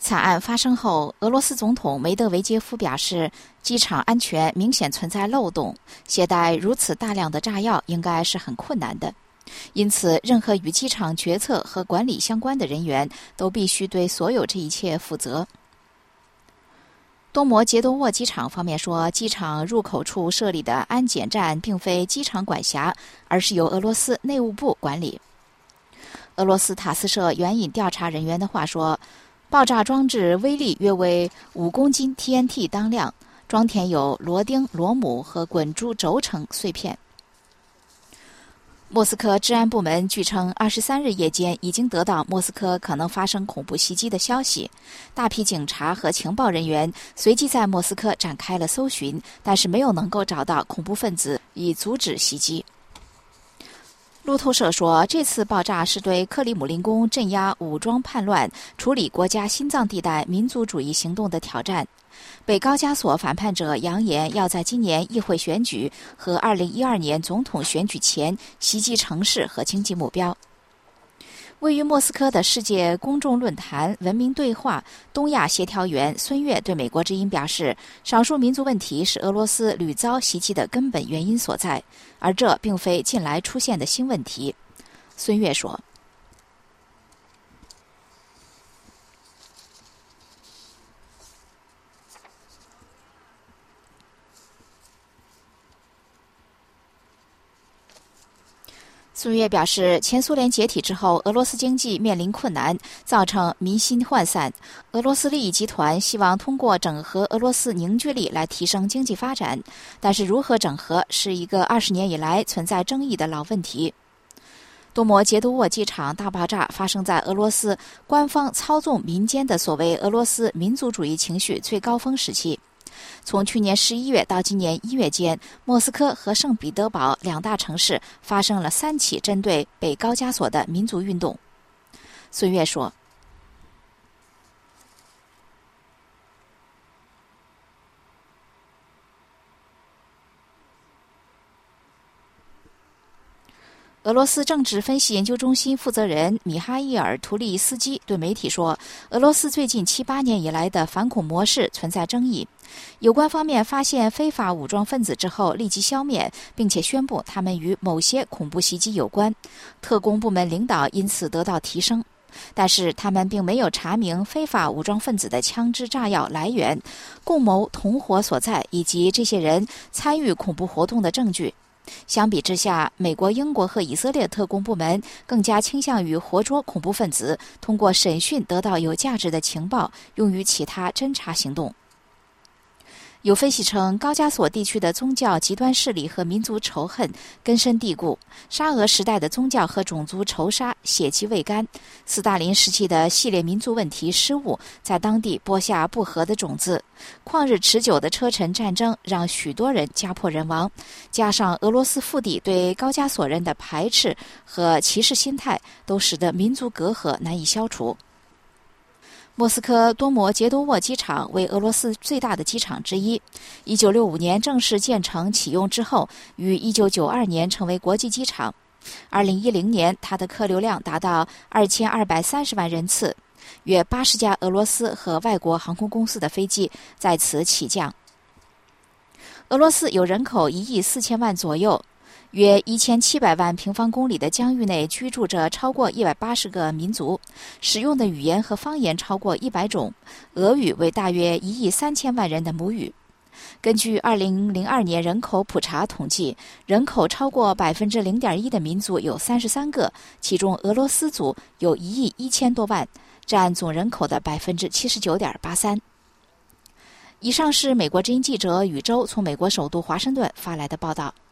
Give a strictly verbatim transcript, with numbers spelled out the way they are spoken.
惨案发生后，俄罗斯总统梅德韦杰夫表示，机场安全明显存在漏洞，携带如此大量的炸药应该是很困难的。因此，任何与机场决策和管理相关的人员都必须对所有这一切负责。多摩捷多沃机场方面说，机场入口处设立的安检站并非机场管辖，而是由俄罗斯内务部管理。俄罗斯塔斯社援引调查人员的话说，爆炸装置威力约为五公斤 T N T 当量，装填有螺钉、螺母和滚珠轴承碎片。莫斯科治安部门据称，二十三日夜间已经得到莫斯科可能发生恐怖袭击的消息，大批警察和情报人员随即在莫斯科展开了搜寻，但是没有能够找到恐怖分子以阻止袭击。路透社说，这次爆炸是对克里姆林宫镇压武装叛乱、处理国家心脏地带民族主义行动的挑战。北高加索反叛者扬言要在今年议会选举和二零一二年总统选举前袭击城市和经济目标。位于莫斯科的世界公众论坛文明对话东亚协调员孙悦对美国之音表示，少数民族问题是俄罗斯屡遭袭击的根本原因所在，而这并非近来出现的新问题。孙悦说，孙悦表示，前苏联解体之后，俄罗斯经济面临困难，造成民心涣散。俄罗斯利益集团希望通过整合俄罗斯凝聚力来提升经济发展，但是如何整合是一个二十年以来存在争议的老问题。多摩捷多沃机场大爆炸发生在俄罗斯官方操纵民间的所谓俄罗斯民族主义情绪最高峰时期。从去年十一月到今年一月间，莫斯科和圣彼得堡两大城市发生了三起针对北高加索的民族运动。孙悦说，俄罗斯政治分析研究中心负责人米哈伊尔·图利斯基对媒体说，俄罗斯最近七八年以来的反恐模式存在争议，有关方面发现非法武装分子之后立即消灭，并且宣布他们与某些恐怖袭击有关，特工部门领导因此得到提升，但是他们并没有查明非法武装分子的枪支炸药来源、共谋同伙所在以及这些人参与恐怖活动的证据。相比之下，美国、英国和以色列特工部门更加倾向于活捉恐怖分子，通过审讯得到有价值的情报，用于其他侦查行动。有分析称，高加索地区的宗教极端势力和民族仇恨根深蒂固，沙俄时代的宗教和种族仇杀血迹未干，斯大林时期的系列民族问题失误在当地播下不和的种子，旷日持久的车臣战争让许多人家破人亡，加上俄罗斯腹地对高加索人的排斥和歧视心态，都使得民族隔阂难以消除。莫斯科多摩捷多沃机场为俄罗斯最大的机场之一，一九六五年正式建成启用之后，于一九九二年成为国际机场。二零一零年，它的客流量达到二千二百三十万人次，约八十架俄罗斯和外国航空公司的飞机在此起降。俄罗斯有人口一亿四千万左右，约一千七百万平方公里的疆域内居住着超过一百八十个民族，使用的语言和方言超过一百种，俄语为大约一亿三千万人的母语。根据二零零二年人口普查统计，人口超过百分之零点一的民族有三十三个，其中俄罗斯族有一亿一千多万，占总人口的百分之七十九点八三。以上是美国之音记者宇宙从美国首都华盛顿发来的报道。